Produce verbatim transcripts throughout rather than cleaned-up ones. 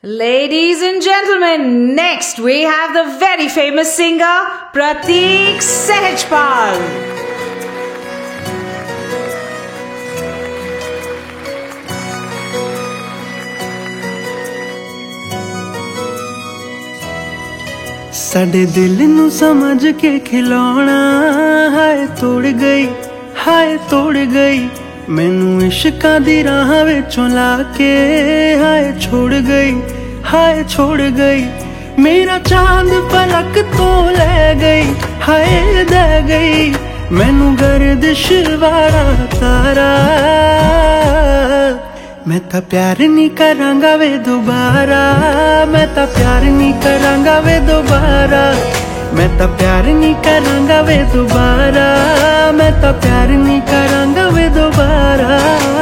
Ladies and gentlemen, next we have the very famous singer Pratik Sehajpal. साडे दिल नू समझ के खिलौना हाय तोड़ गई हाय तोड़ गई मैनू इश्कां दी राह विचों ला के हाय छोड़ गई हाय छोड़ गई मेरा चांद पलक तो ले गई हाय दे गई मैनू गर्दिश वाला तारा मैं ता प्यार नहीं करांगा वे दोबारा मैं ता प्यार नहीं करांगा वे दोबारा मैं ता प्यार नहीं करांगा वे दोबारा मैं ता प्यार नहीं करांगा वे दोबारा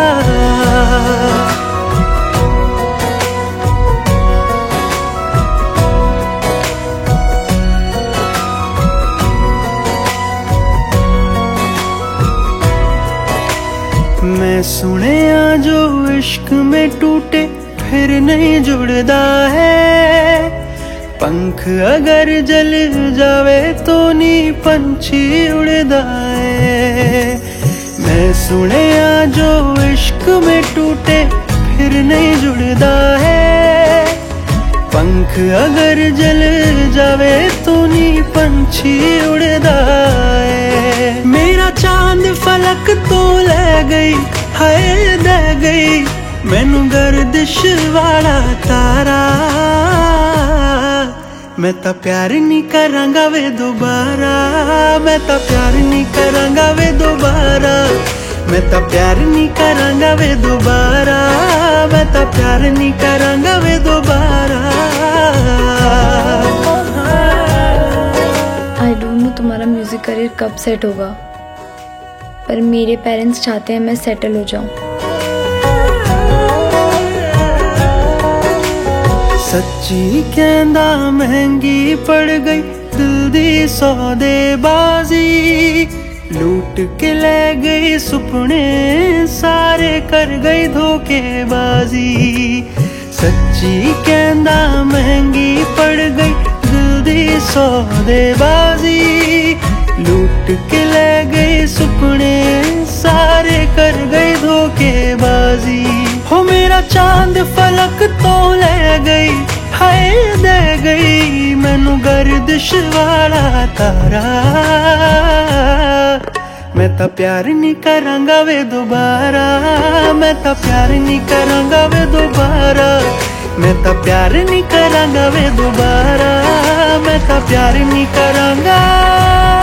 मैं सुने जो इश्क में टूटे फिर नहीं जुड़दा है पंख अगर जल जावे तो नी पंछी उड़दा है मैं सुने जो इश्क में टूटे फिर नहीं जुड़दा है पंख अगर जल जावे तो नी पंछी उड़दा है मेरा चांद फलक तो ले गई हाय दे गई मैनू गर्दिश वाला तारा मैं ता प्यार नहीं करांगा वे दोबारा मैं ता प्यार नहीं करांगा वे दोबारा मैं ता प्यार नहीं करांगा वे दोबारा मैं ता प्यार नहीं करांगा वे दोबारा। आई डोंट नो तुम्हारा म्यूजिक करियर कब सेट होगा, पर मेरे पेरेंट्स चाहते हैं मैं सेटल हो जाऊं। सच्ची कहंदा महंगी पड़ गई दिल दी सौदेबाजी लूट के ले गई सुपने सारे कर गई धोखेबाजी सच्ची कहंदा महंगी पड़ गई दिल दी सौदेबाजी लूट के ले गई सुपने सारे कर गई धोखेबाजी हो मेरा चांद फलक तो ले गई हाय दे गई मैनू गर्दिश वाला तारा मैं ता प्यार नहीं करांगा वे दोबारा मैं ता प्यार नहीं करांगा वे दोबारा मैं ता प्यार नहीं करांगा वे दोबारा मैं ता प्यार नहीं करांगा।